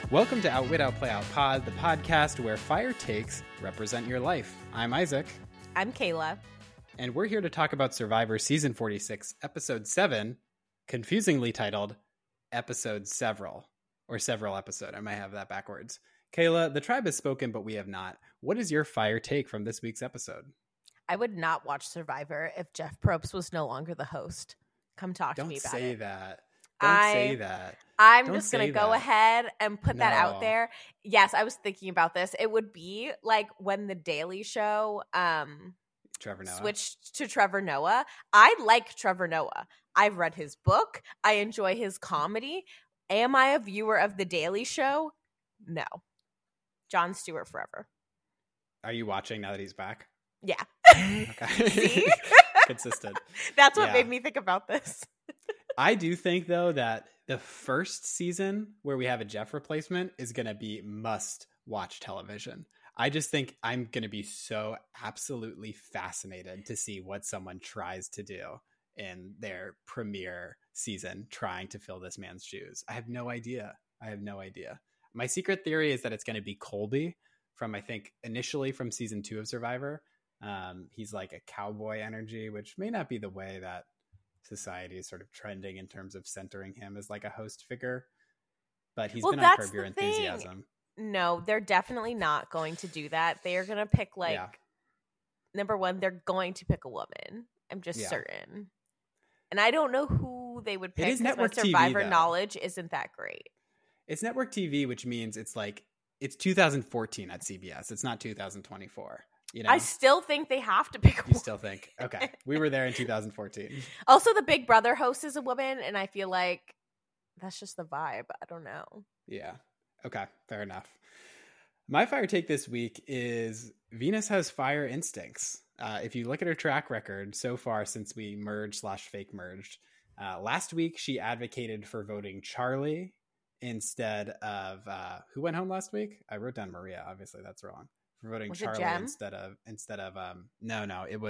Welcome to Outwit Out Play Out Pod, the podcast where fire takes represent your life. I'm Isaac. I'm Kayla. And we're here to talk about Survivor Season 46, Episode 7, confusingly titled Episode Several, or Several Episode. I might have that backwards. Kayla, the tribe has spoken, but we have not. What is your fire take from this week's episode? I would not watch Survivor if Jeff Probst was no longer the host. Come talk to me about it. Don't say that. Don't say that. I'm Don't just going to say go that. ahead and put that out No. there. Yes, I was thinking about this. It would be like when The Daily Show Trevor Noah. switched to Trevor Noah. I like Trevor Noah. I've read his book. I enjoy his comedy. Am I a viewer of The Daily Show? No. Jon Stewart forever. Are you watching now that he's back? Yeah. Okay. See? Consistent. That's what Yeah. made me think about this. I do think, though, that the first season where we have a Jeff replacement is going to be must-watch television. I just think I'm going to be so absolutely fascinated to see what someone tries to do in their premiere season trying to fill this man's shoes. I have no idea. My secret theory is that it's going to be Colby from, I think, initially from season 2 of Survivor. He's like a cowboy energy, which may not be the way that society is sort of trending in terms of centering him as like a host figure. But he's been on Curb Your Enthusiasm. No, they're definitely not going to do that. They are going to pick number one, they're going to pick a woman. I'm just certain. And I don't know who they would pick. It is network my Survivor TV, though. knowledge isn't that great. It's network TV, which means it's 2014 at CBS. It's not 2024. You know? I still think they have to pick a You woman. still think? Okay. We were there in 2014. Also, the Big Brother host is a woman, and I feel like that's just the vibe. I don't know. Yeah. Okay. Fair enough. My fire take this week is Venus has fire instincts. If you look at her track record so far since we merged/fake merged, last week she advocated for voting Charlie instead of who went home last week? I wrote down Maria. Obviously, that's wrong. For voting Was Charlie it Jem? instead of no, it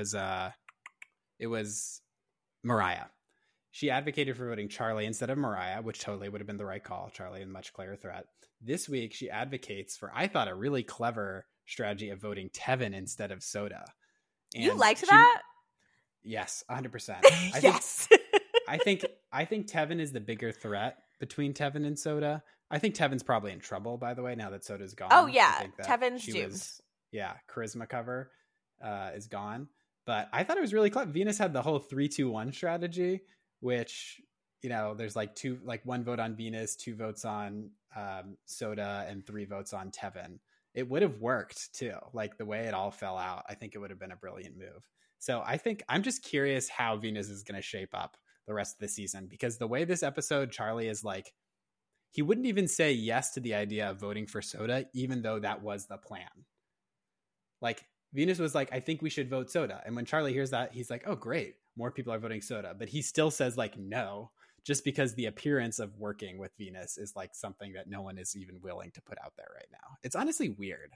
was Mariah. She advocated for voting Charlie instead of Mariah, which totally would have been the right call. Charlie, a much clearer threat. This week, she advocates for, I thought, a really clever strategy of voting Tevin instead of Soda. And You liked that? Yes, 100%. Yes. I think Tevin is the bigger threat between Tevin and Soda. I think Tevin's probably in trouble, by the way, now that Soda's gone. Oh, I yeah. think that Tevin's she doomed. Charisma cover is gone. But I thought it was really clever. Venus had the whole 3-2-1 strategy, which, there's one vote on Venus, 2 votes on Soda, and 3 votes on Tevin. It would have worked too. Like the way it all fell out, I think it would have been a brilliant move. So I think I'm just curious how Venus is going to shape up the rest of the season, because the way this episode, Charlie is like, he wouldn't even say yes to the idea of voting for Soda, even though that was the plan. Like Venus was like, I think we should vote Soda. And when Charlie hears that, he's like, oh, great. More people are voting Soda. But he still says no, just because the appearance of working with Venus is like something that no one is even willing to put out there right now. It's honestly weird.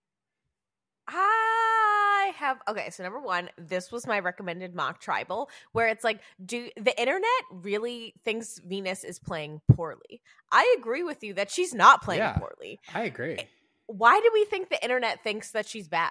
So number one, this was my recommended mock tribal, where it's like, do the internet really thinks Venus is playing poorly? I agree with you that she's not playing poorly. I agree. Why do we think the internet thinks that she's bad?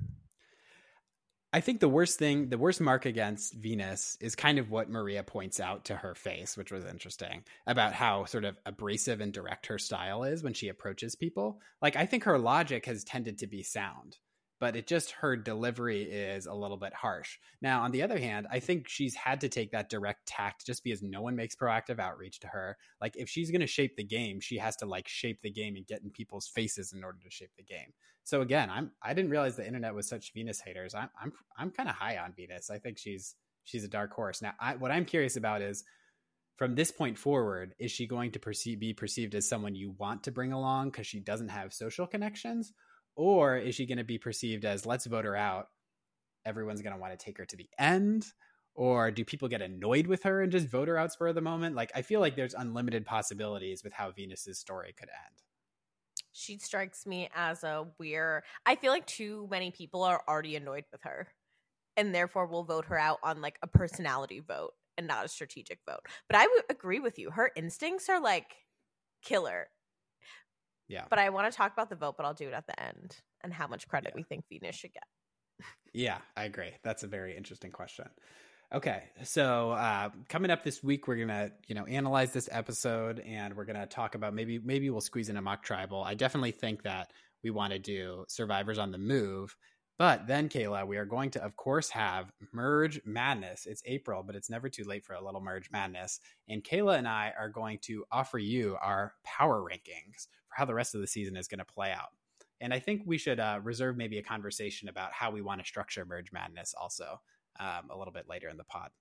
I think the worst mark against Venus is kind of what Maria points out to her face, which was interesting, about how sort of abrasive and direct her style is when she approaches people. Like, I think her logic has tended to be sound, but her delivery is a little bit harsh. Now, on the other hand, I think she's had to take that direct tact just because no one makes proactive outreach to her. Like, if she's going to shape the game, she has to shape the game and get in people's faces in order to shape the game. So again, I didn't realize the internet was such Venus haters. I'm kind of high on Venus. I think she's a dark horse. Now, what I'm curious about is, from this point forward, is she going to be perceived as someone you want to bring along because she doesn't have social connections? Or is she going to be perceived as, let's vote her out, everyone's going to want to take her to the end? Or do people get annoyed with her and just vote her out spur of the moment? Like, I feel like there's unlimited possibilities with how Venus's story could end. She strikes me as I feel like too many people are already annoyed with her, and therefore will vote her out on a personality vote and not a strategic vote. But I would agree with you. Her instincts are killer. Yeah. But I want to talk about the vote, but I'll do it at the end and how much credit we think Venus should get. Yeah, I agree. That's a very interesting question. Okay, so coming up this week, we're gonna analyze this episode, and we're gonna talk about maybe we'll squeeze in a mock tribal. I definitely think that we want to do Survivors on the Move, but then Kayla, we are going to of course have Merge Madness. It's April, but it's never too late for a little Merge Madness. And Kayla and I are going to offer you our power rankings for how the rest of the season is going to play out. And I think we should reserve maybe a conversation about how we want to structure Merge Madness also. A little bit later in the pod.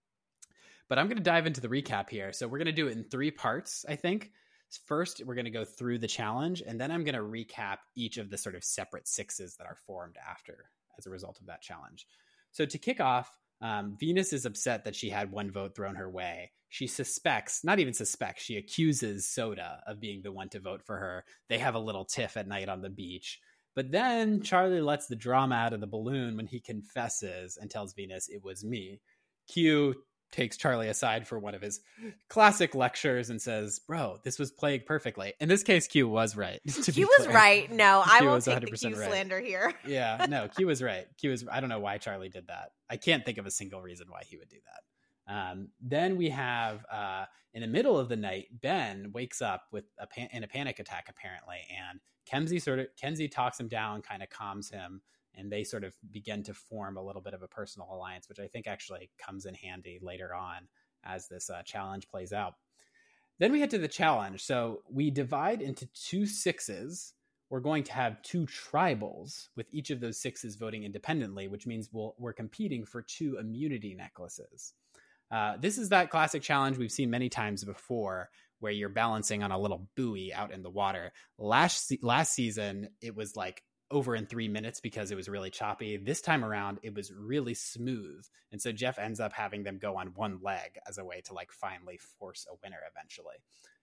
But I'm going to dive into the recap here. So we're going to do it in 3 parts, I think. First, we're going to go through the challenge, and then I'm going to recap each of the sort of separate 6s that are formed after as a result of that challenge. So to kick off, Venus is upset that she had 1 vote thrown her way. She not even suspects, she accuses Soda of being the one to vote for her. They have a little tiff at night on the beach. But then Charlie lets the drama out of the balloon when he confesses and tells Venus it was me. Q takes Charlie aside for one of his classic lectures and says, bro, this was played perfectly. In this case, Q was right. Q was right. No, I won't take the Q slander here. Yeah, no, Q was right. I don't know why Charlie did that. I can't think of a single reason why he would do that. Then we have, in the middle of the night, Ben wakes up with in a panic attack, apparently, and Kenzie talks him down, kind of calms him, and they sort of begin to form a little bit of a personal alliance, which I think actually comes in handy later on as this challenge plays out. Then we head to the challenge. So we divide into 2 6s. We're going to have 2 tribals, with each of those 6s voting independently, which means we're competing for 2 immunity necklaces. This is that classic challenge we've seen many times before, where you're balancing on a little buoy out in the water. Last season, it was like over in 3 minutes because it was really choppy. This time around, it was really smooth. And so Jeff ends up having them go on 1 leg as a way to like finally force a winner eventually.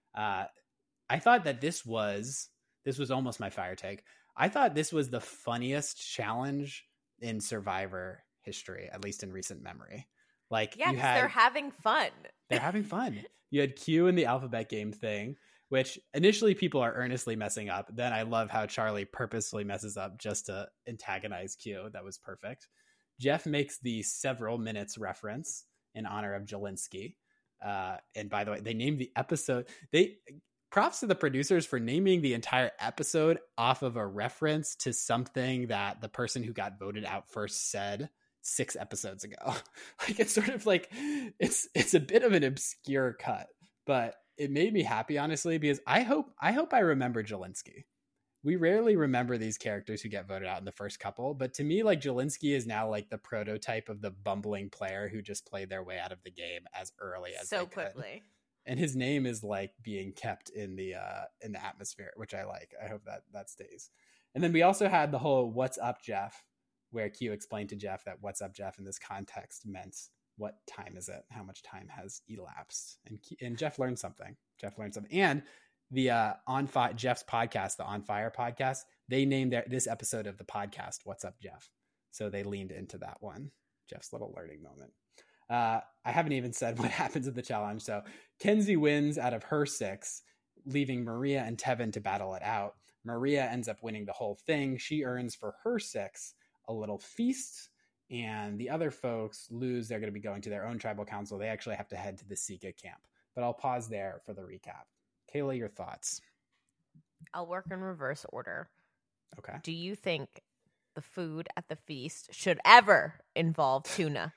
I thought that this was almost my fire take. I thought this was the funniest challenge in Survivor history, at least in recent memory. Like, yeah, they're having fun. They're having fun. You had Q in the alphabet game thing, which initially people are earnestly messing up. Then I love how Charlie purposely messes up just to antagonize Q. That was perfect. Jeff makes the several minutes reference in honor of Jelinski. And by the way, they named the episode. Props to the producers for naming the entire episode off of a reference to something that the person who got voted out first said 6 episodes ago. Like, it's sort of like it's a bit of an obscure cut, but it made me happy, honestly, because I hope I remember Jelinski. We rarely remember these characters who get voted out in the first couple, but to me, like, Jelinski is now like the prototype of the bumbling player who just played their way out of the game as early as so quickly. And his name is like being kept in the atmosphere, which I like. I hope that stays. And then we also had the whole "What's up, Jeff?" where Q explained to Jeff that "What's up, Jeff?" in this context meant what time is it? How much time has elapsed? And Jeff learned something. And the Jeff's podcast, the On Fire podcast, they named this episode of the podcast "What's Up, Jeff?" So they leaned into that one. Jeff's little learning moment. I haven't even said what happens at the challenge. So Kenzie wins out of her 6, leaving Maria and Tevin to battle it out. Maria ends up winning the whole thing. She earns for her 6 a little feast, and the other folks lose. They're going to be going to their own tribal council. They actually have to head to the Sika camp. But I'll pause there for the recap. Kayla, your thoughts? I'll work in reverse order. Okay. Do you think the food at the feast should ever involve tuna?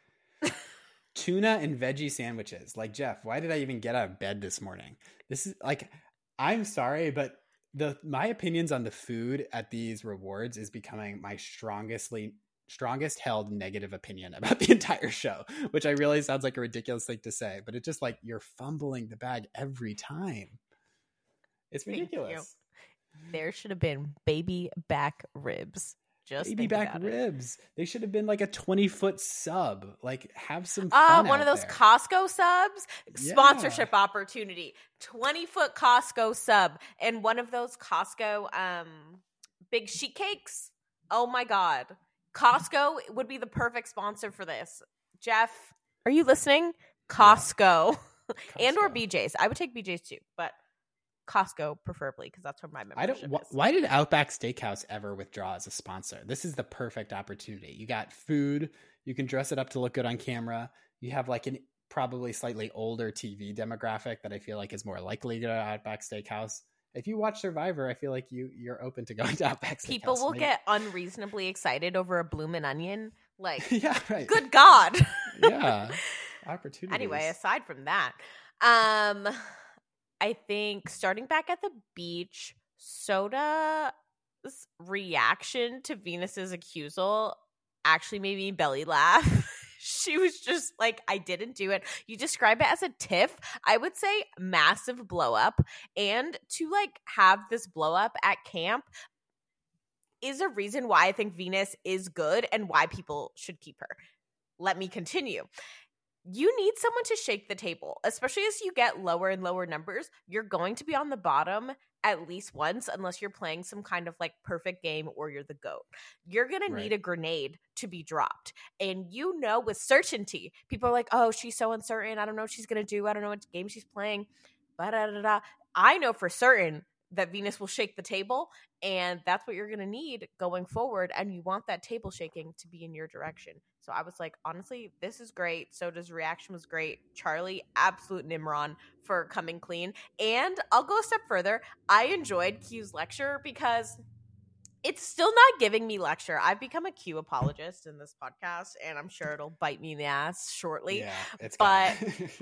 Tuna and veggie sandwiches. Like, Jeff, why did I even get out of bed this morning? This is like, I'm sorry, but my opinions on the food at these rewards is becoming my strongest held negative opinion about the entire show, which I realize sounds like a ridiculous thing to say, but it's just like you're fumbling the bag every time. It's ridiculous. There should have been baby back ribs. Just baby back ribs. They should have been like a 20-foot sub. Like, have some fun. One of those Costco subs. Yeah. Sponsorship opportunity. 20-foot Costco sub, and one of those Costco big sheet cakes. Oh my God, Costco would be the perfect sponsor for this. Jeff, are you listening? Costco, yeah. And or BJ's. I would take BJ's too, but Costco preferably, because that's where my membership is. Why did Outback Steakhouse ever withdraw as a sponsor? This is the perfect opportunity. You got food. You can dress it up to look good on camera. You have like an probably slightly older TV demographic that I feel like is more likely to go to Outback Steakhouse. If you watch Survivor, I feel like you're open to going to Outback Steakhouse. People will get unreasonably excited over a bloomin' onion. Like, yeah, right. Good God. Yeah. Opportunities. Anyway, aside from that, I think starting back at the beach, Soda's reaction to Venus's accusal actually made me belly laugh. She was just like, I didn't do it. You describe it as a tiff. I would say massive blow up. And to like have this blow up at camp is a reason why I think Venus is good and why people should keep her. Let me continue. You need someone to shake the table, especially as you get lower and lower numbers. You're going to be on the bottom at least once unless you're playing some kind of like perfect game or you're the GOAT. You're going to need a grenade to be dropped. And you know with certainty, people are like, oh, she's so uncertain. I don't know what she's going to do. I don't know what game she's playing. I know for certain that Venus will shake the table, and that's what you're going to need going forward, and you want that table shaking to be in your direction. So I was like, honestly, this is great. Soda's reaction was great. Charlie, absolute Nimron for coming clean. And I'll go a step further. I enjoyed Q's lecture because it's still not giving me lecture. I've become a Q apologist in this podcast, and I'm sure it'll bite me in the ass shortly. Yeah, it's but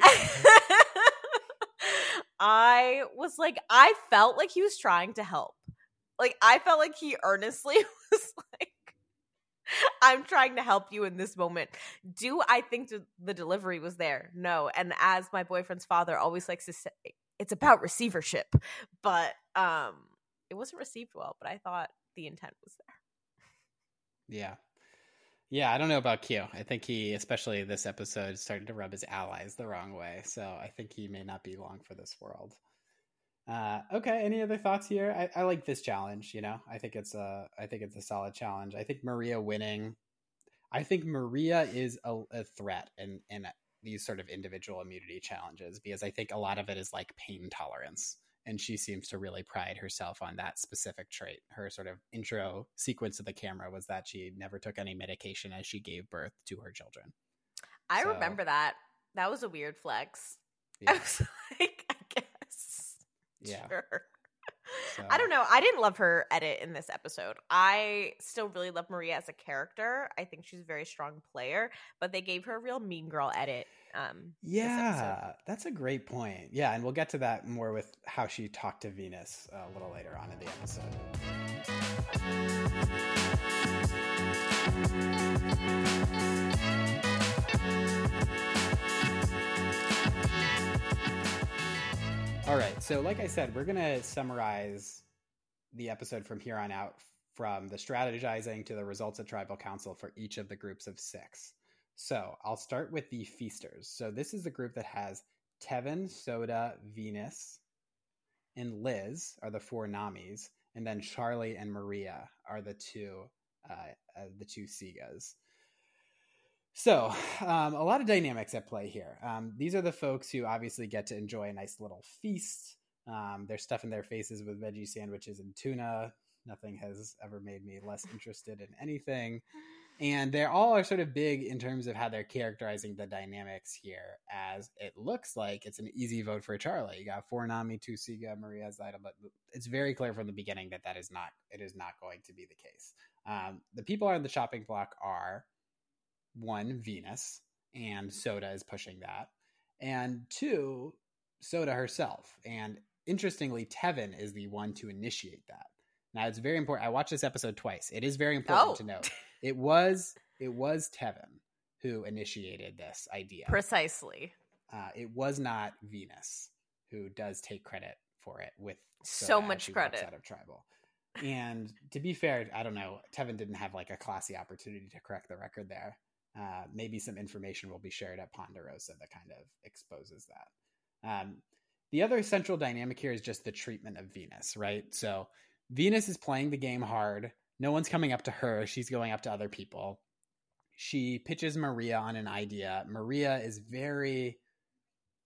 I was like, I felt like he was trying to help. Like, I felt like he earnestly was like, I'm trying to help you in this moment. Do I think the delivery was there? No. And as my boyfriend's father always likes to say, it's about receivership. But it wasn't received well, but I thought the intent was there. Yeah. Yeah, I don't know about Q. I think he, especially this episode, started to rub his allies the wrong way. So I think he may not be long for this world. Okay, any other thoughts here? I like this challenge, you know. I think it's a solid challenge. I think Maria winning. I think Maria is a threat in these sort of individual immunity challenges, because I think a lot of it is like pain tolerance. And she seems to really pride herself on that specific trait. Her sort of intro sequence of the camera was that she never took any medication as she gave birth to her children. I remember that. That was a weird flex. Yeah. I was like, I guess. Yeah. Sure. So. I don't know. I didn't love her edit in this episode. I still really love Maria as a character. I think she's a very strong player, but they gave her a real mean girl edit. Yeah, that's a great point. Yeah, and we'll get to that more with how she talked to Venus a little later on in the episode. All right, so like I said, we're going to summarize the episode from here on out, from the strategizing to the results of Tribal Council for each of the groups of 6. So I'll start with the Feasters. So this is the group that has Tevin, Soda, Venus, and Liz are the 4 Namis, and then Charlie and Maria are the two Sigas. So a lot of dynamics at play here. These are the folks who obviously get to enjoy a nice little feast. They're stuffing their faces with veggie sandwiches and tuna. Nothing has ever made me less interested in anything. And they all are sort of big in terms of how they're characterizing the dynamics here, as it looks like it's an easy vote for Charlie. You got 4 Nami, 2 Siga, Maria Zaida, but it's very clear from the beginning that it is not going to be the case. The people on the chopping block are 1, Venus, and Soda is pushing that, and 2, Soda herself. And interestingly, Tevin is the one to initiate that. Now, it's very important. I watched this episode twice. It is very important to note. It was Tevin who initiated this idea. Precisely. It was not Venus, who does take credit for it with so much credit out of Tribal. And to be fair, I don't know, Tevin didn't have like a classy opportunity to correct the record there. Maybe some information will be shared at Ponderosa that kind of exposes that. The other central dynamic here is just the treatment of Venus, right? So Venus is playing the game hard. No one's coming up to her. She's going up to other people. She pitches Maria on an idea. Maria is very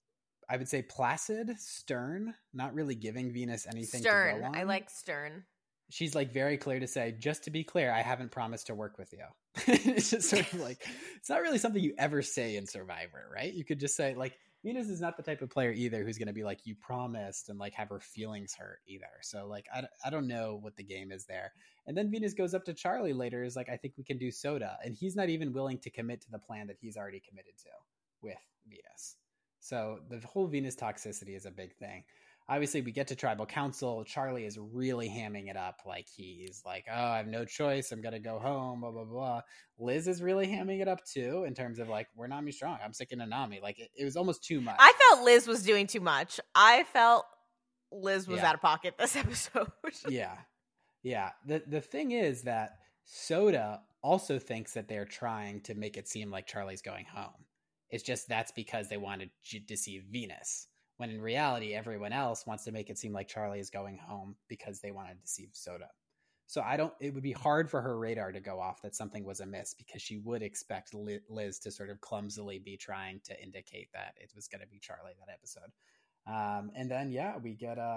I would say placid, stern, not really giving Venus anything Stern. to go on. I like stern. She's like very clear to say, just to be clear, I haven't promised to work with you. It's just sort of like, it's not really something you ever say in Survivor, right? You could just say like, Venus is not the type of player either who's going to be like, you promised, and like have her feelings hurt either. So like, I don't know what the game is there. And then Venus goes up to Charlie later, is like, I think we can do soda. And he's not even willing to commit to the plan that he's already committed to with Venus. So the whole Venus toxicity is a big thing. Obviously, we get to tribal council. Charlie is really hamming it up. Like, he's like, oh, I have no choice. I'm going to go home, blah, blah, blah. Liz is really hamming it up, too, in terms of, like, we're Nami strong. I'm sick of Nami. Like, it was almost too much. I felt Liz was doing too much. I felt Liz was out of pocket this episode. Yeah. The thing is that Soda also thinks that they're trying to make it seem like Charlie's going home. It's just that's because they wanted to deceive Venus. When in reality, everyone else wants to make it seem like Charlie is going home because they want to deceive Soda. So it would be hard for her radar to go off that something was amiss, because she would expect Liz to sort of clumsily be trying to indicate that it was going to be Charlie that episode. And then, we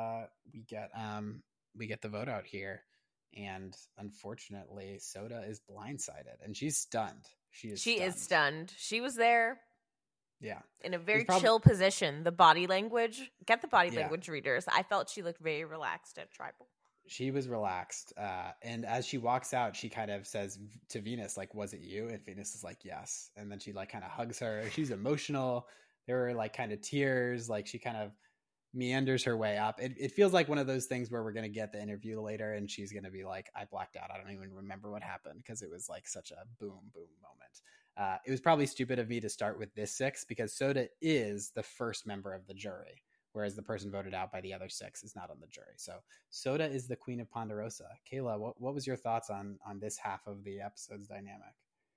get the vote out here. And unfortunately, Soda is blindsided and she's stunned. She is stunned. She was there. Yeah. In a very chill position. The body language. Get the body language readers. I felt she looked very relaxed at Tribal. She was relaxed. And as she walks out, she kind of says to Venus, like, was it you? And Venus is like, yes. And then she like kind of hugs her. She's emotional. There were like kind of tears. Like she kind of meanders her way up. It feels like one of those things where we're going to get the interview later and she's going to be like, I blacked out. I don't even remember what happened, because it was like such a boom moment. It was probably stupid of me to start with this 6, because Soda is the first member of the jury, whereas the person voted out by the other 6 is not on the jury. So Soda is the queen of Ponderosa. Kayla, what was your thoughts on this half of the episode's dynamic?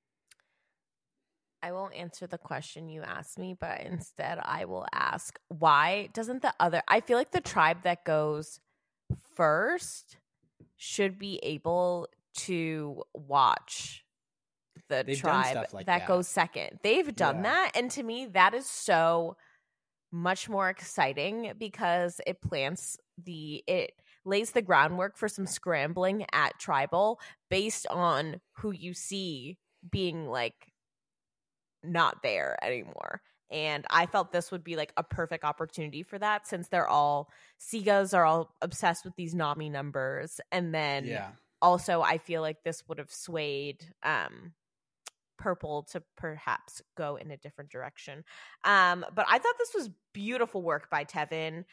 I won't answer the question you asked me, but instead I will ask, why doesn't I feel like the tribe that goes first should be able to watch the tribe that goes second. They've done that. And to me, that is so much more exciting, because it lays the groundwork for some scrambling at tribal based on who you see being like not there anymore. And I felt this would be like a perfect opportunity for that, since Sigas are all obsessed with these Nami numbers. And then also I feel like this would have swayed Purple to perhaps go in a different direction. But I thought this was beautiful work by Tevin.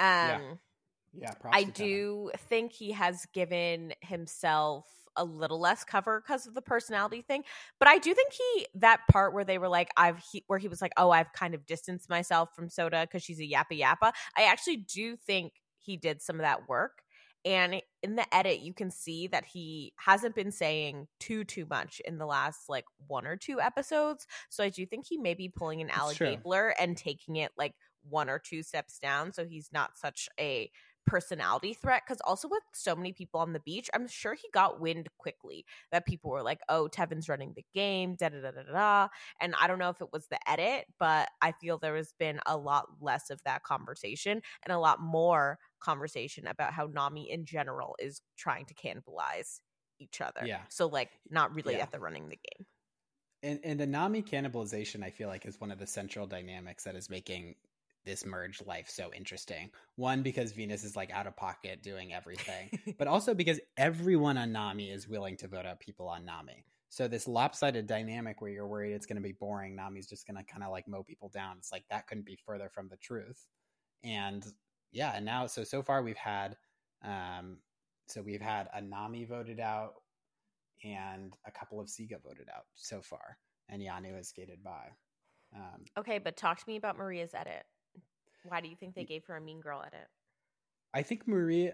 I do think he has given himself a little less cover because of the personality thing, but I do think that part where they were like, where he was like, oh, I've kind of distanced myself from Soda because she's a yappa. I actually do think he did some of that work, and in the edit you can see that he hasn't been saying too much in the last like 1 or 2 episodes. So I do think he may be pulling an Alec Gabler and taking it like 1 or 2 steps down, so he's not such a personality threat. Because also with so many people on the beach, I'm sure he got wind quickly that people were like, oh, Tevin's running the game, da-da-da-da-da. And I don't know if it was the edit, but I feel there has been a lot less of that conversation and a lot more conversation about how Nami in general is trying to cannibalize each other. So like not really at the running the game. And the Nami cannibalization, I feel like, is one of the central dynamics that is making this merged life so interesting. One, because Venus is like out of pocket doing everything, but also because everyone on Nami is willing to vote out people on Nami. So this lopsided dynamic where you're worried it's going to be boring, Nami's just going to kind of like mow people down. It's like, that couldn't be further from the truth. And and now, so far we've had, we've had a Nami voted out and a couple of Siga voted out so far, and Yanu has skated by. Okay, but talk to me about Maria's edit. Why do you think they gave her a mean girl edit? I think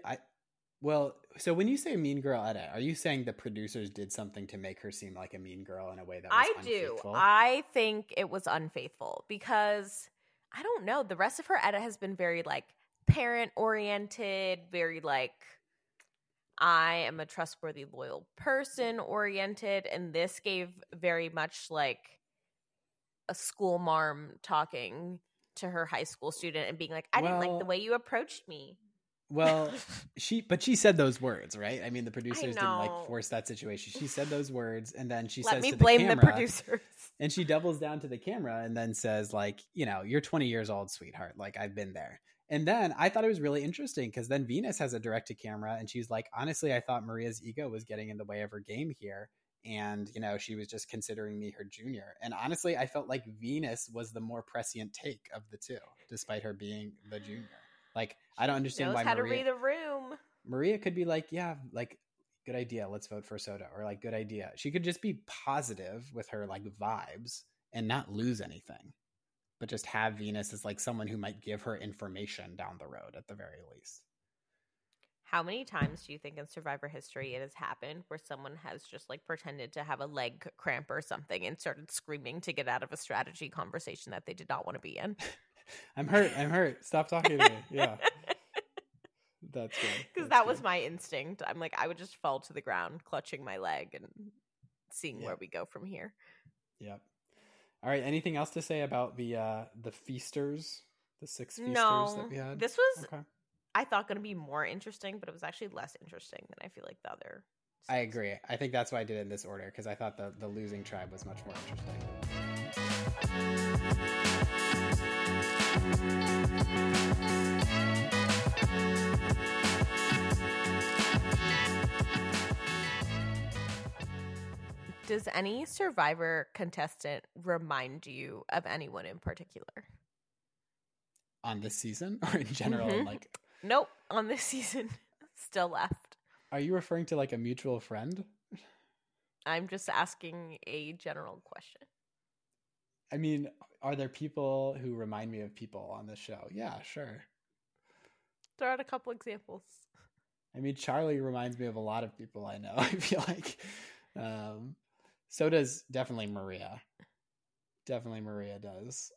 so when you say mean girl edit, are you saying the producers did something to make her seem like a mean girl in a way that was unfaithful? I think it was unfaithful, because I don't know. The rest of her edit has been very like parent oriented, very like I am a trustworthy, loyal person oriented. And this gave very much like a school marm talking to her high school student and being like, I didn't like the way you approached me. Well, she said those words, right? I mean, the producers didn't like force that situation. She said those words, and then she says to the camera, let me blame the producers. And she doubles down to the camera and then says, like, you know, you're 20 years old, sweetheart. Like, I've been there. And then I thought it was really interesting because then Venus has a direct to camera and she's like, honestly, I thought Maria's ego was getting in the way of her game here. And, you know, she was just considering me her junior. And honestly, I felt like Venus was the more prescient take of the two, despite her being the junior. Like, I don't understand why Maria knows how to read the room. Maria could be like, yeah, like, good idea. Let's vote for Soda. Or like, good idea. She could just be positive with her like vibes and not lose anything, but just have Venus as like someone who might give her information down the road at the very least. How many times do you think in Survivor history it has happened where someone has just like pretended to have a leg cramp or something and started screaming to get out of a strategy conversation that they did not want to be in? I'm hurt. Stop talking to me. Yeah. That's good. Because that was my instinct. I'm like, I would just fall to the ground, clutching my leg and seeing where we go from here. Yep. All right. Anything else to say about the feasters, the 6 feasters that we had? This was, I thought, going to be more interesting, but it was actually less interesting than I feel like the other 6. I agree. I think that's why I did it in this order, because I thought the losing tribe was much more interesting. Does any Survivor contestant remind you of anyone in particular? On this season or in general? Mm-hmm. Like, nope, on this season. Still left. Are you referring to like a mutual friend? I'm just asking a general question. I mean, are there people who remind me of people on this show? Yeah, sure. Throw out a couple examples. I mean, Charlie reminds me of a lot of people I know. I feel like so does definitely Maria. Definitely Maria does.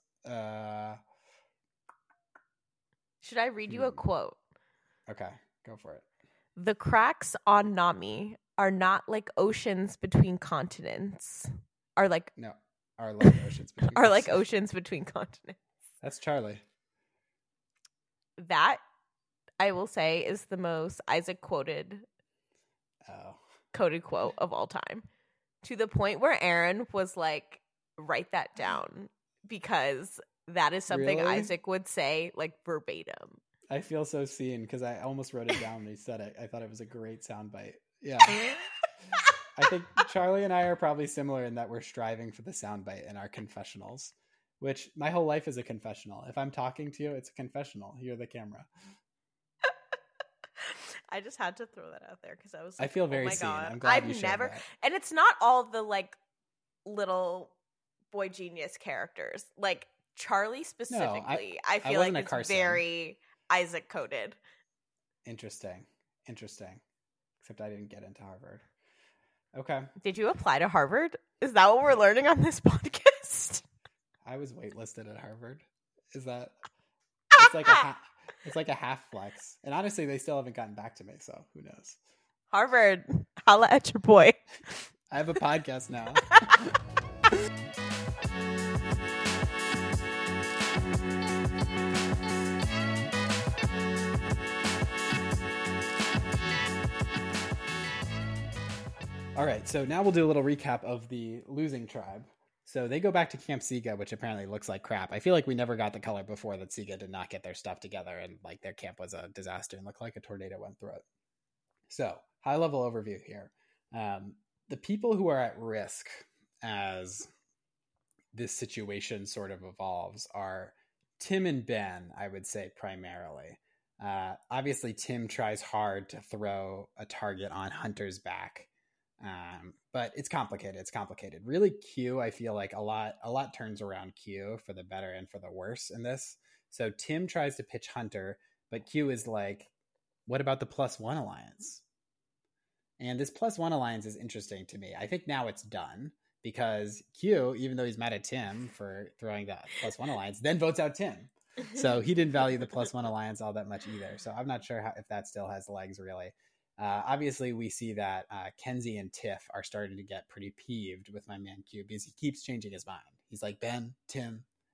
Should I read you a quote? Okay, go for it. The cracks on Nami are not like oceans between continents. Are like oceans between are like oceans between continents. That's Charlie. That, I will say, is the most Isaac quoted quote of all time. To the point where Aaron was like, write that down, because that is something Really? Isaac would say like verbatim. I feel so seen because I almost wrote it down when he said it. I thought it was a great soundbite. Yeah. I think Charlie and I are probably similar in that we're striving for the soundbite in our confessionals, which my whole life is a confessional. If I'm talking to you, it's a confessional. You're the camera. I just had to throw that out there because I was like, I feel very oh my seen. God. I'm glad you shared that. And it's not all the like little boy genius characters. Like Charlie specifically, I feel like it's Carson. very Isaac coded. Interesting. Except I didn't get into Harvard. Okay. Did you apply to Harvard? Is that what we're learning on this podcast? I was waitlisted at Harvard. Is that? It's like a half flex. And honestly, they still haven't gotten back to me, so who knows? Harvard, holla at your boy. I have a podcast now. All right, so now we'll do a little recap of the losing tribe. So they go back to Camp Siga, which apparently looks like crap. I feel like we never got the color before that Siga did not get their stuff together and like their camp was a disaster and looked like a tornado went through it. So high level overview here. The people who are at risk as this situation sort of evolves are Tim and Ben, I would say primarily. Obviously, Tim tries hard to throw a target on Hunter's back. But it's complicated. Really, Q, I feel like a lot turns around Q for the better and for the worse in this. So Tim tries to pitch Hunter, but Q is like, what about the +1 alliance? And this +1 alliance is interesting to me. I think now it's done because Q, even though he's mad at Tim for throwing that +1 alliance, then votes out Tim. So he didn't value the +1 alliance all that much either. So I'm not sure if that still has legs really. Obviously, we see that Kenzie and Tiff are starting to get pretty peeved with my man Q because he keeps changing his mind. He's like, Ben, Tim,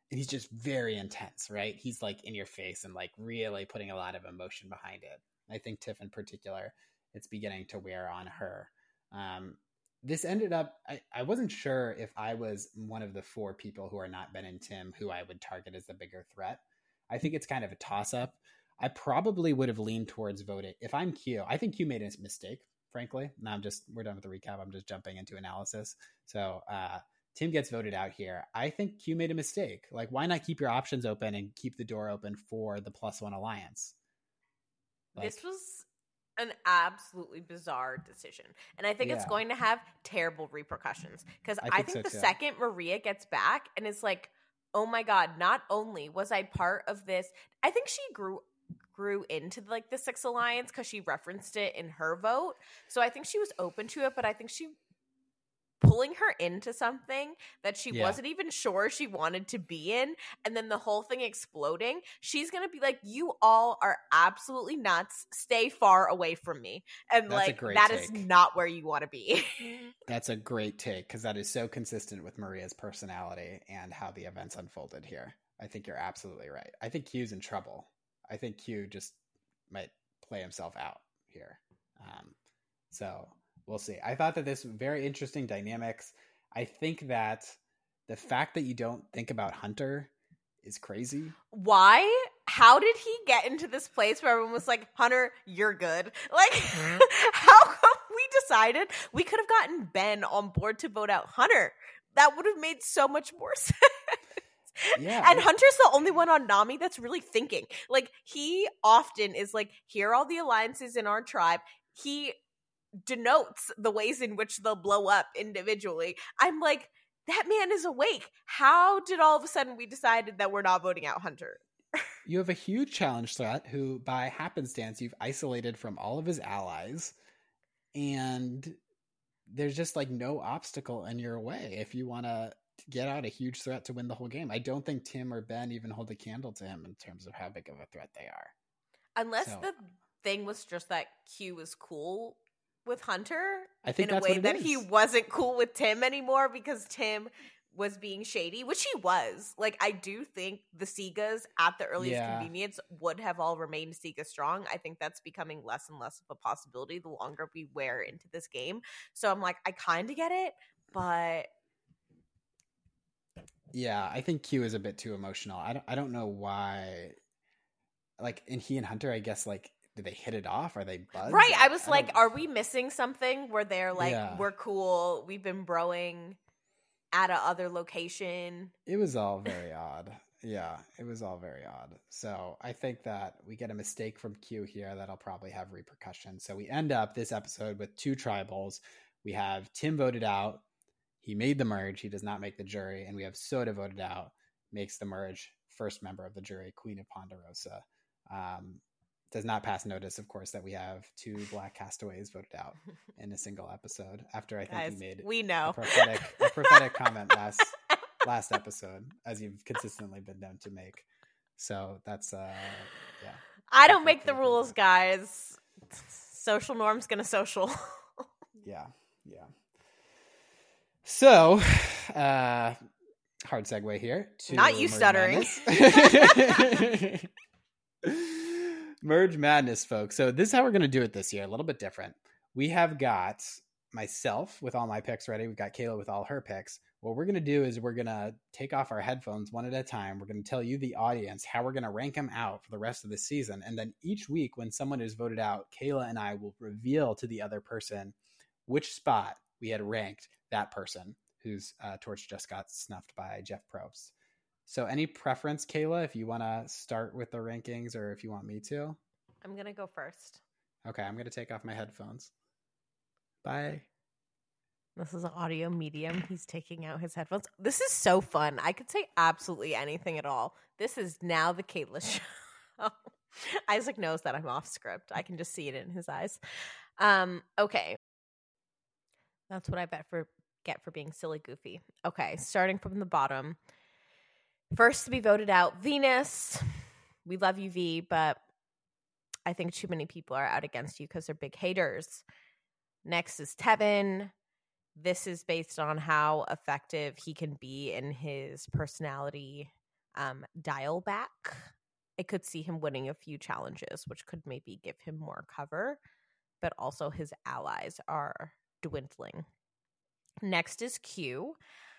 he's just very intense, right? He's like in your face and like really putting a lot of emotion behind it. I think Tiff in particular, it's beginning to wear on her. This ended up, I wasn't sure if I was one of the 4 people who are not Ben and Tim who I would target as the bigger threat. I think it's kind of a toss-up. I probably would have leaned towards voting. If I'm Q, I think Q made a mistake, frankly. Now we're done with the recap. I'm just jumping into analysis. So Tim gets voted out here. I think Q made a mistake. Like, why not keep your options open and keep the door open for the +1 alliance? Like, this was an absolutely bizarre decision. And I think it's going to have terrible repercussions. Because I think the second Maria gets back and is like, oh my God, not only was I part of this, I think she grew into like the 6 alliance because she referenced it in her vote. So I think she was open to it, but I think she pulling her into something that she wasn't even sure she wanted to be in, and then the whole thing exploding, she's gonna be like, you all are absolutely nuts, stay far away from me. And that's like, that take. Is not where you want to be. That's a great take, because that is so consistent with Maria's personality and how the events unfolded here. I think you're absolutely right. I think Q's in trouble. I think Q just might play himself out here. So we'll see. I thought that this was very interesting dynamics. I think that the fact that you don't think about Hunter is crazy. Why? How did he get into this place where everyone was like, Hunter, you're good? Like, how come we decided we could have gotten Ben on board to vote out Hunter? That would have made so much more sense. Yeah, and Hunter's the only one on Nami that's really thinking. Like, he often is like, here are all the alliances in our tribe. He denotes the ways in which they'll blow up individually. I'm like, that man is awake. How did all of a sudden we decided that we're not voting out Hunter? You have a huge challenge threat who, by happenstance, you've isolated from all of his allies, and there's just like no obstacle in your way if you want to get out a huge threat to win the whole game. I don't think Tim or Ben even hold a candle to him in terms of how big of a threat they are. Unless the thing was just that Q was cool with Hunter, I think in a way that he wasn't cool with Tim anymore because Tim was being shady, which he was. Like, I do think the Segas at the earliest convenience would have all remained Sega strong. I think that's becoming less and less of a possibility the longer we wear into this game. So I'm like, I kind of get it, but yeah, I think Q is a bit too emotional. I don't know why. Like, and he and Hunter, I guess, like, did they hit it off? Are they buds? Right. I was like, are we missing something where they're like, we're cool, we've been broing at a other location? It was all very odd. Yeah, it was all very odd. So I think that we get a mistake from Q here that'll probably have repercussions. So we end up this episode with 2 tribals. We have Tim voted out. He made the merge. He does not make the jury. And we have Soda voted out, makes the merge, first member of the jury, Queen of Ponderosa. Does not pass notice, of course, that we have 2 black castaways voted out in a single episode. After I think he made a prophetic comment last episode, as you've consistently been known to make. So that's I don't make the rules, guys. Social norm's gonna social. Yeah. So, hard segue here. Not you stuttering. Merge Madness, folks. So this is how we're going to do it this year. A little bit different. We have got myself with all my picks ready. We've got Kayla with all her picks. What we're going to do is we're going to take off our headphones one at a time. We're going to tell you, the audience, how we're going to rank them out for the rest of the season. And then each week when someone is voted out, Kayla and I will reveal to the other person which spot we had ranked that person whose torch just got snuffed by Jeff Probst. So any preference, Kayla, if you want to start with the rankings or if you want me to? I'm going to go first. Okay, I'm going to take off my headphones. Bye. This is an audio medium. He's taking out his headphones. This is so fun. I could say absolutely anything at all. This is now the Kayla show. Isaac knows that I'm off script. I can just see it in his eyes. Okay. That's what I get for being silly goofy. Okay, starting from the bottom. First to be voted out, Venus. We love you, V, but I think too many people are out against you because they're big haters. Next is Tevin. This is based on how effective he can be in his personality dial back. I could see him winning a few challenges, which could maybe give him more cover, but also his allies are dwindling. Next is Q.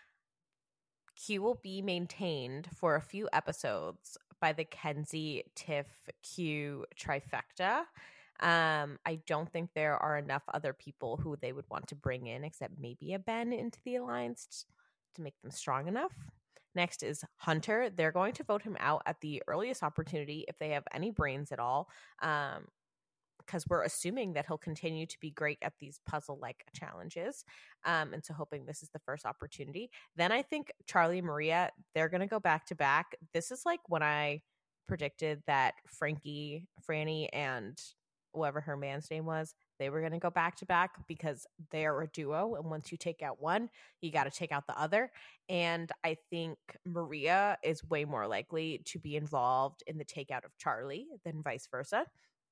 Q will be maintained for a few episodes by the Kenzie, Tiff, Q trifecta. I don't think there are enough other people who they would want to bring in, except maybe a Ben, into the alliance to make them strong enough. Next is Hunter. They're going to vote him out at the earliest opportunity if they have any brains at all, because we're assuming that he'll continue to be great at these puzzle-like challenges, and so hoping this is the first opportunity. Then I think Charlie and Maria, they're going to go back-to-back. This is like when I predicted that Franny, and whoever her man's name was, they were going to go back-to-back because they're a duo, and once you take out one, you got to take out the other. And I think Maria is way more likely to be involved in the takeout of Charlie than vice versa.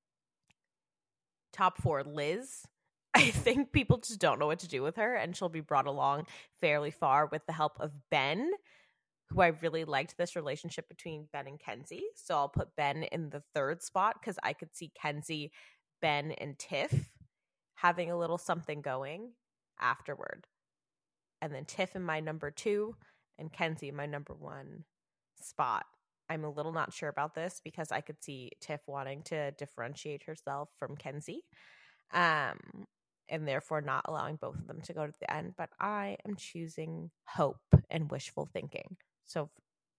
Top 4, Liz. I think people just don't know what to do with her, and she'll be brought along fairly far with the help of Ben, who I really liked this relationship between Ben and Kenzie. So I'll put Ben in the 3rd spot because I could see Kenzie, Ben, and Tiff having a little something going afterward. And then Tiff in my number 2 and Kenzie in my number 1 spot. I'm a little not sure about this because I could see Tiff wanting to differentiate herself from Kenzie, and therefore not allowing both of them to go to the end. But I am choosing hope and wishful thinking. So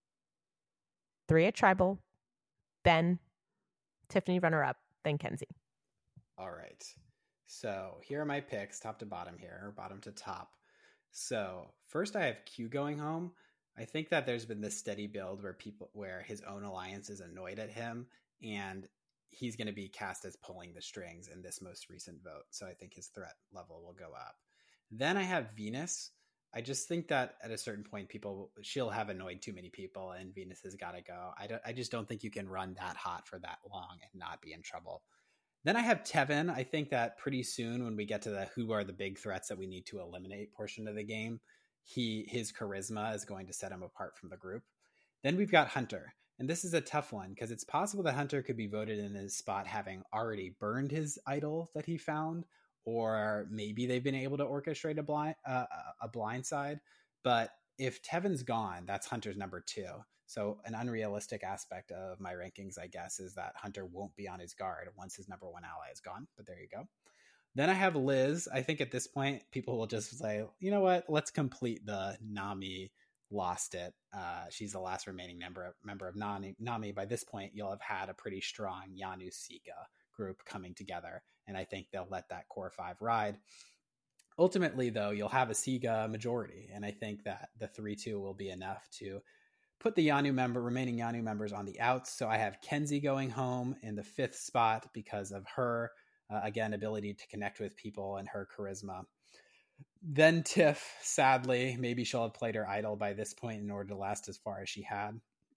3 at Tribal, Ben, Tiffany runner-up, then Kenzie. All right. So here are my picks, top to bottom here, or bottom to top. So first I have Q going home. I think that there's been this steady build where his own alliance is annoyed at him, and he's going to be cast as pulling the strings in this most recent vote. So I think his threat level will go up. Then I have Venus. I just think that at a certain point, she'll have annoyed too many people, and Venus has got to go. I just don't think you can run that hot for that long and not be in trouble. Then I have Tevin. I think that pretty soon when we get to the who are the big threats that we need to eliminate portion of the game, his charisma is going to set him apart from the group. Then we've got Hunter. And this is a tough one because it's possible that Hunter could be voted in his spot having already burned his idol that he found, or maybe they've been able to orchestrate a blindside. But if Tevin's gone, that's Hunter's number 2. So an unrealistic aspect of my rankings, I guess, is that Hunter won't be on his guard once his number 1 ally is gone. But there you go. Then I have Liz. I think at this point, people will just say, you know what? Let's complete the Nami lost it. She's the last remaining member of Nami. By this point, you'll have had a pretty strong Yanu Sika group coming together. And I think they'll let that core 5 ride. Ultimately, though, you'll have a Sika majority. And I think that the 3-2 will be enough to put the remaining Yanu members on the outs. So I have Kenzie going home in the 5th spot because of her, again, ability to connect with people and her charisma. Then Tiff, sadly, maybe she'll have played her idol by this point in order to last as far as she had.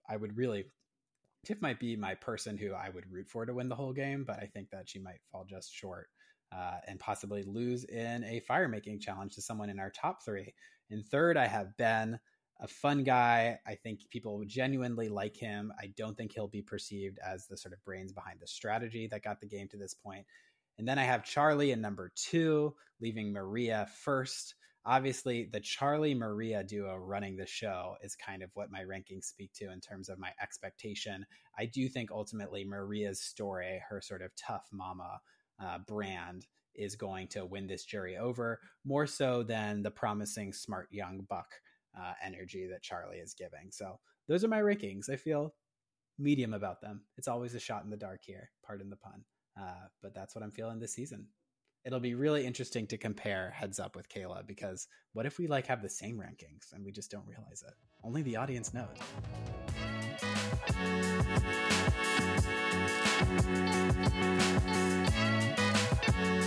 Tiff might be my person who I would root for to win the whole game, but I think that she might fall just short and possibly lose in a fire-making challenge to someone in our top 3. In 3rd, I have Ben, a fun guy. I think people genuinely like him. I don't think he'll be perceived as the sort of brains behind the strategy that got the game to this point. And then I have Charlie in number 2, leaving Maria first. Obviously, the Charlie-Maria duo running the show is kind of what my rankings speak to in terms of my expectation. I do think ultimately Maria's story, her sort of tough mama brand, is going to win this jury over, more so than the promising smart young buck energy that Charlie is giving. So those are my rankings. I feel medium about them. It's always a shot in the dark here, pardon the pun. But that's what I'm feeling this season. It'll be really interesting to compare Heads Up with Kayla, because what if we have the same rankings and we just don't realize it? Only the audience knows.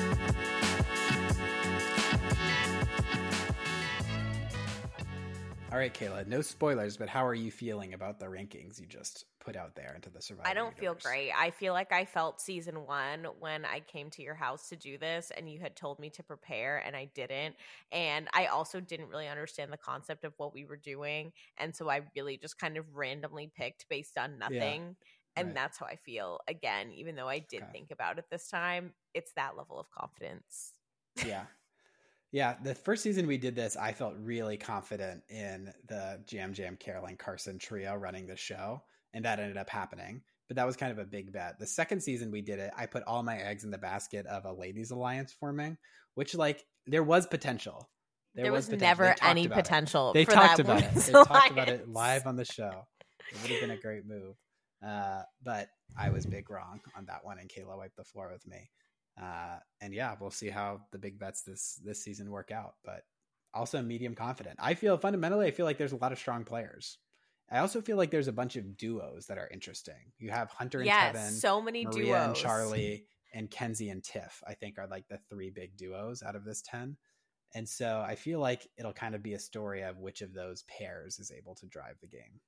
All All right, Kayla, no spoilers, but how are you feeling about the rankings you just put out there into the Survivor I don't feel universe? great. I feel like I felt season 1 when I came to your house to do this and you had told me to prepare and I didn't. And I also didn't really understand the concept of what we were doing. And so I really just kind of randomly picked based on nothing. Yeah, and right. that's how I feel. Again, even though I did think about it this time, it's that level of confidence. Yeah. Yeah, the first season we did this, I felt really confident in the Jam Caroline Carson trio running the show, and that ended up happening. But that was kind of a big bet. The second season we did it, I put all my eggs in the basket of a ladies alliance forming, which there was potential. There was never any potential. They talked about it. They talked about it live on the show. It would have been a great move. But I was big wrong on that one, and Kayla wiped the floor with me. And yeah, we'll see how the big bets this season work out, but also medium confident. I feel like there's a lot of strong players. I also feel like there's a bunch of duos that are interesting. You have Hunter and Kevin, so many Maria duos. and Charlie, and Kenzie and Tiff, I think are like the 3 big duos out of this 10. And so I feel like it'll kind of be a story of which of those pairs is able to drive the game.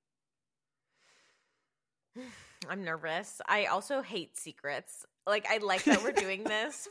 I'm nervous. I also hate secrets. Like, I like that we're doing this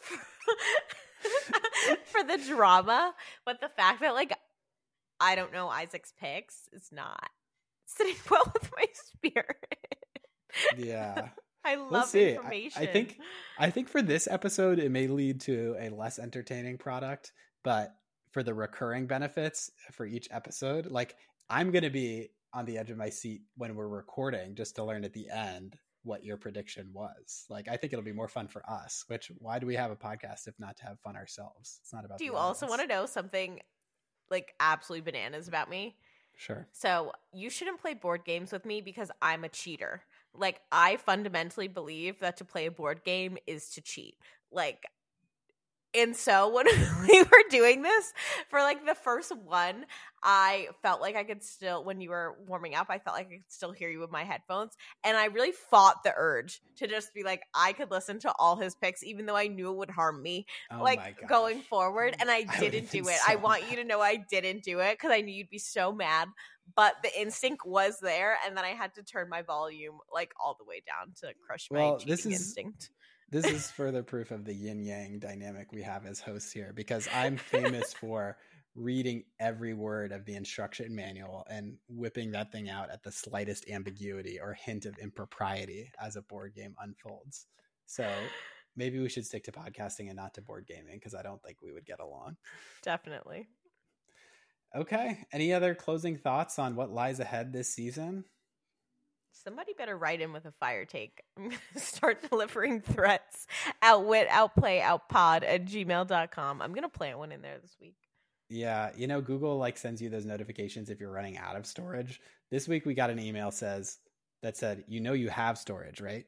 for the drama, but the fact that, like, I don't know Isaac's picks is not sitting well with my spirit. Yeah. I love information. I think for this episode, it may lead to a less entertaining product, but for the recurring benefits for each episode, like, I'm going to be on the edge of my seat when we're recording just to learn at the end what your prediction was. Like, I think it'll be more fun for us, which why do we have a podcast if not to have fun ourselves? It's not about. Do you also want to know something like absolutely bananas about me? Sure. So you shouldn't play board games with me because I'm a cheater. Like, I fundamentally believe that to play a board game is to cheat. Like, and so when we were doing this for like the first one, I felt like I could still, when you were warming up, I felt like I could still hear you with my headphones. And I really fought the urge to just be like, I could listen to all his picks, even though I knew it would harm me, going forward. And I didn't do it. I want you to know I didn't do it because I knew you'd be so mad. But the instinct was there. And then I had to turn my volume like all the way down to crush my cheating instinct. This is further proof of the yin-yang dynamic we have as hosts here, because I'm famous for reading every word of the instruction manual and whipping that thing out at the slightest ambiguity or hint of impropriety as a board game unfolds. So maybe we should stick to podcasting and not to board gaming, because I don't think we would get along. Definitely. Okay. Any other closing thoughts on what lies ahead this season? Somebody better write in with a fire take. I'm going to start delivering threats. Outwit, outplay, outpod at gmail.com. I'm going to plant one in there this week. Yeah. You know, Google like sends you those notifications if you're running out of storage. This week we got an email that said, you have storage, right?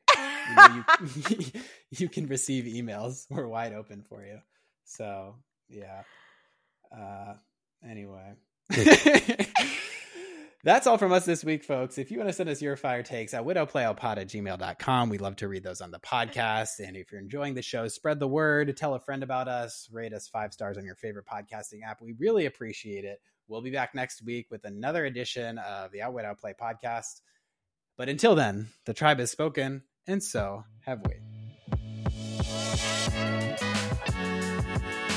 You can receive emails. We're wide open for you. So, yeah. Anyway. That's all from us this week, folks. If you want to send us your fire takes at widowplayoutpod@gmail.com, we'd love to read those on the podcast. And if you're enjoying the show, spread the word, tell a friend about us, rate us 5 stars on your favorite podcasting app. We really appreciate it. We'll be back next week with another edition of the Outwit Outplay podcast. But until then, the tribe has spoken, and so have we.